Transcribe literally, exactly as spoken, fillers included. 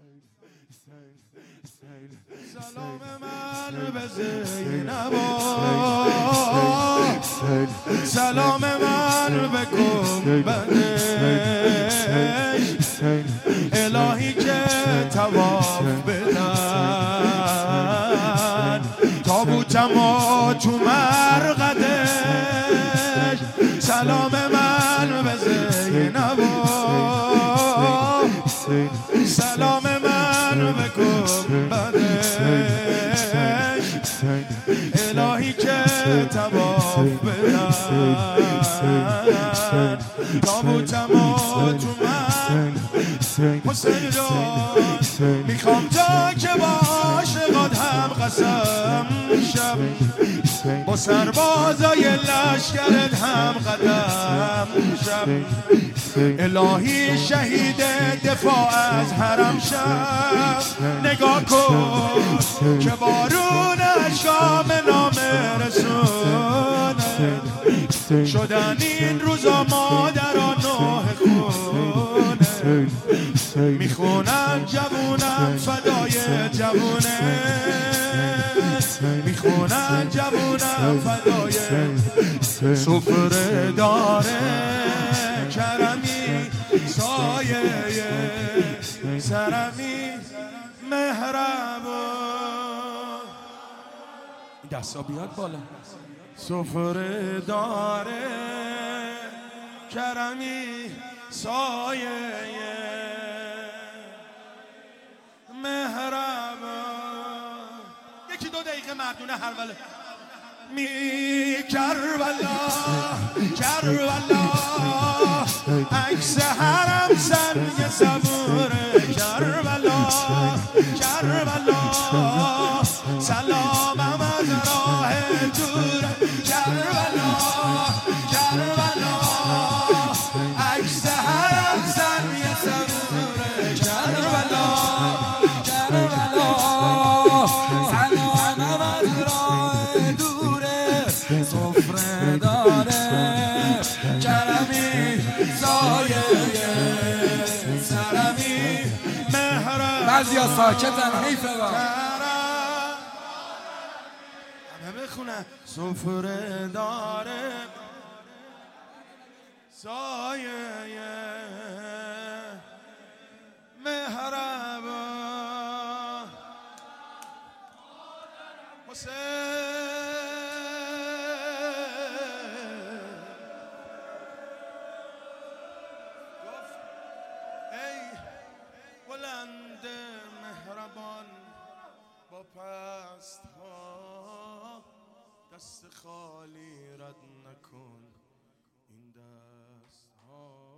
سلام من به زینب، سلام من به گنبدش، الهی که طواف بدن تابوتم و تو مرقدش. سلام من به زینب، سلام من به گنبدش، الهی که طواف بدن تابوتم و تو من. حسین جان میخوام تا که با عاشقات هم قسم شم، با سربازای لشکرت هم قدم شم. الهی شهید دفاع از حرم شم. نگاه کن که بارون اشکام نامه رسونه، شدن این روزا مادران نوح خونه، میخونن جوونم فدای جوونه، میخونن جوونم فدای. سفره داره کرمی سایه سرمی مهربان. دستا بیاد بالا. سفره داره کرمی سایه مهربان. یکی دو دقیقه مردونه هروله. می کربلا کربلا عکس حرم سنگ صبوره. کربلا کربلا سلامم از راه دوره. کربلا کربلا عکس حرم سنگ صبوره. کربلا کربلا سلامم از راه دوره. سفره داره کرمی سایه سرمی مهرم. بعضی ها ساکتن حیفه با همه بخونن. سفره داره سایه مهرم. حسین بلند مهربان با پست ها، دست خالی رد نکن این دست ها.